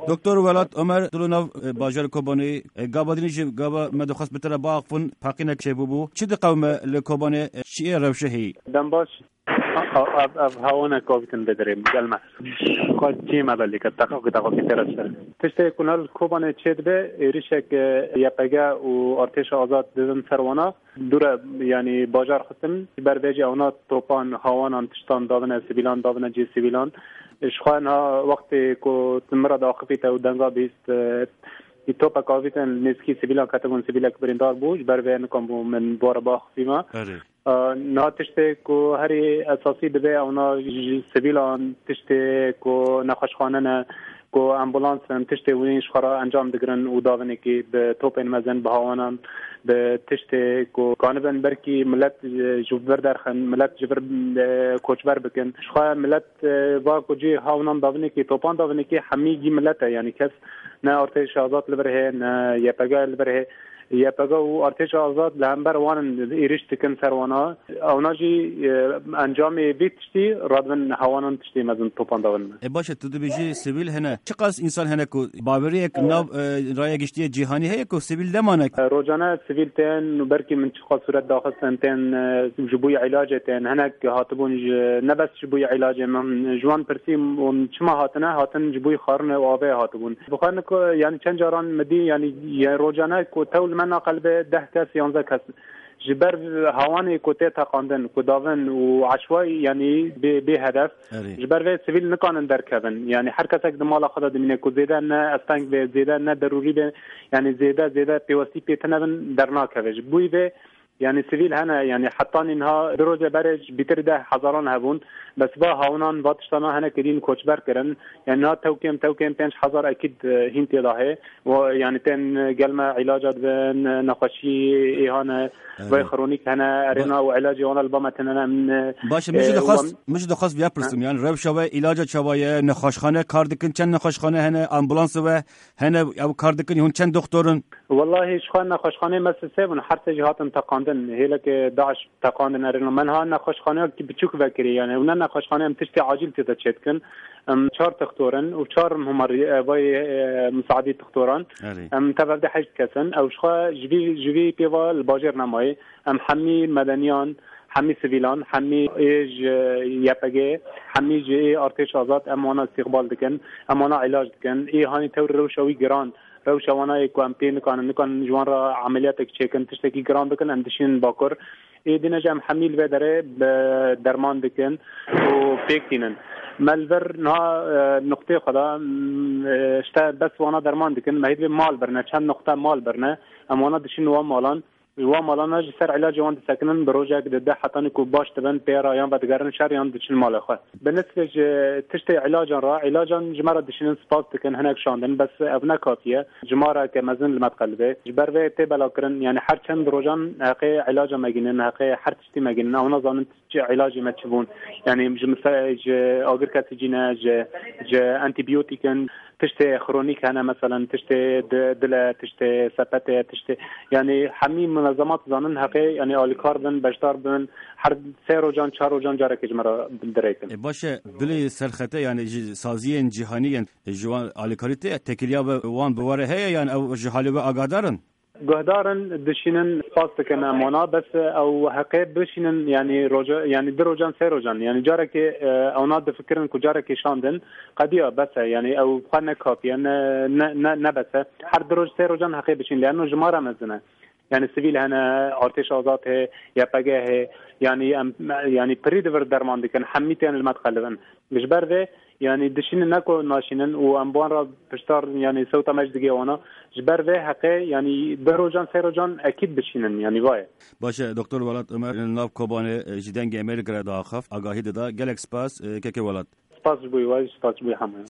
دکتر ولات عمر دلوناو باجر کوبانی گابادینی گابا مدخص بتر باقفون پاقینه چه بو چه قوم لکوبانی چیه روشه هی دنباش اف هاونه کوبتن بدریم گلمه خود چی مدلی که تاقو ترسه تشته کنال کوبانی چه به ایریشک یپگا و ارتش آزاد دزن سروانا دوره یعنی باجر ختم برداجی اونا توپان هاوانان تشتان دادن سیویلان دادن جی سیویلان اشخوان ها وقتی که تمرد آخفی تا دنگا بیست توپا کاویتن نزکی سیویلان کتگون سیویلا که بریندار بوش بروی نکم بو من بار باخفی ما نا تشته که هری اساسی دبه اونا سیویلان تشته که نخوشخانه نه که امبولانس تشته وینش خورا انجام دگرن و داونه که به توپین مزن به هاوانان به تشته که کانبن برکی ملت جبر درخن ملت جبر کوچبر بکن شخواه ملت با کجی هاونان داونه که توپان داونه که همیگی ملت یعنی کس نه ارتش آزاد لبره نه یپگا لبره یپگا و ارتش آزاد لهمبر وان ایریش تکن سروانا اونا جی انجام بیتشتی رادون هوانان تشتی مزن توپان داون باشه تو بیجی سیویل هنه چقدر انسان هنه کو باوری یک نو رای گشتی جهانی هه کو سیویل دمانه روزانه سیویل تن برکی من چقدر صورت داخل سنتن جبوی علاج تن هنک هاتبون نه بس جبوی علاج من جوان پرسیم و چما هاتن جبوی خارن و آبه هاتبون بخوان کو یعنی چند جاران مدی یعنی روزانه کو تول من قلبه 10 کس 11 کس جبر هواني كوتي تقاندن كداون وعشوائي يعني بهدف جبر في سيفيل نكون دركبن يعني حركتك دمال خدا دمينه كو زياده نه استنگ به زياده نه ضروري به يعني زياده بيوستي بيتنبن درناكه بوي به يعني سيفيل هنا يعني حطان انها دروجه برج بيتر ده هزاران هبون بس با هاونان باتشتانا هنا كدين كوچبر كرن يعني ها توكيم 5000 اكيد هنتي لاهي ويعني تن قلما علاجات نخشي اهانه وي خرونيك هنا ارينا وعلاج وانا البامتنا من باشه مش دخص بیا پرسم يعني رب شوه علاج شوه نخاشخانه کاردکن چند نخاشخانه هنا امبولانس و هنا او کاردکن هون چند دکترن والله شخان نخاشخانه مثل من هر جهات تقاندن هيلك داعش تقاندن ارينا من ها نخاشخانه كي بتشوك فكري يعني ونن نخاشخانه تشتي عاجل تتشتكن 4 دكتورن و 4 هم وي مساعدي دكتوران تبدا حاجه كسن او شخا جوي بيوا الباجر نماي حمي مدنيان حمي سيفيلان حمي ايج يابغي حمي جي ارتش آزاد امانه استقبال دكن امانه علاج دكن اي هاني تور روشوي جران روشوانا كامبين كان جوان را عملياتك تشيكن تشتكي جران دكن اندشين باكر اي دينجا حميل بدره درمان دكن و بيكتينن مالبر نا نقطه خدا اشتا بس وانا درمان دکن مهید مال برنه چند نقطه مال برنه اما وانا دشین و مالان و مالان اج سر علاج وان ساکنن بروجه ده حتى کو باش تبن پیرا یا بدگرن شر یا دشین مال خو بالنسبه تشتي علاجا را علاجا جمره دشین سپاس دکن هناك شاندن بس ابنا کافیه جمره كمزن المتقلبه جبر و تبلا کرن يعني هر چند روزان حقي علاج مگینن حقي هر تشتي مگینن اونا زانن علاج ما تشبون يعني مثلا اگر کسی جینا انتي بيوتيكن تشتي خرونيك هنا مثلا تشتي دل تشتي سبته تشتي يعني حمي منظمات زانن حقي يعني الکاردن بشدار بن هر 3 روزان 4 روزان جاره که جمره دريكن باشه بلی سرخته يعني سازی جهانی جوان الکاریته تکلیه وان بواره هي يعني او جهالی و آگادارن گهدارن دشینن پاستکن امانا بس او حقیب بشینن يعني روجا يعني دروجان 3 روزان يعني جاره که اونا دفکرن کو جاره که شاندن قدیا بس يعني او خانه کافیه نه بس هر دروج 3 روزان حقیب بشین لانه جماره مزنه يعني سيفيل هنا ارتش آزاد هي يابغا هي يعني بريدور درمان دكن حميتين المدخلن مش برده يعني دشين نكو ناشينن و امبان را بشتار يعني صوت مجدگي وانا جبر حقه يعني دروجان سيروجان اكيد بشينن يعني واي باشه دكتور ولات عمر ناف کوبانه جدنگ امریکا داخف آگاهی دادا گلکس پاس که ولات سپاس بوی واج سپاس بوی همه